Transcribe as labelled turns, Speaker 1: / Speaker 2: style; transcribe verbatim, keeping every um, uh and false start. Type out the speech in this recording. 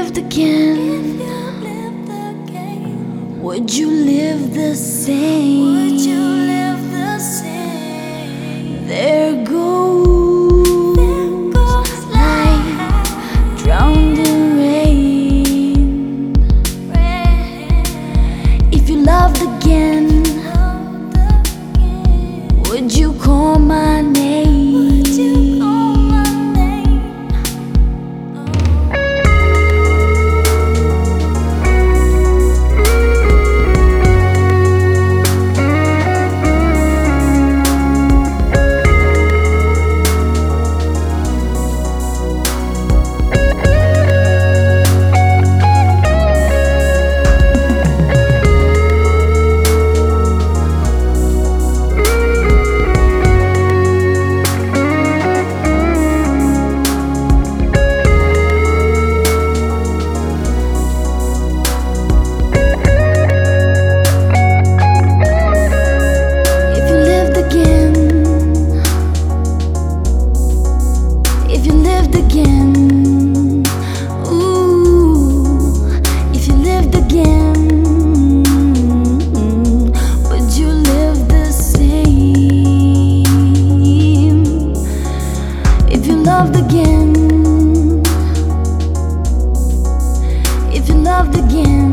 Speaker 1: lived again, would you live the same?
Speaker 2: Would you live the same?
Speaker 1: There goes,
Speaker 2: There goes
Speaker 1: light drowned in rain.
Speaker 2: rain.
Speaker 1: If you loved again,
Speaker 2: Loved again.
Speaker 1: would you call my name?
Speaker 2: Would you call my name?
Speaker 1: If you lived again, if you lived again, ooh, if you lived again, would you live the same? If you loved again, if you loved again.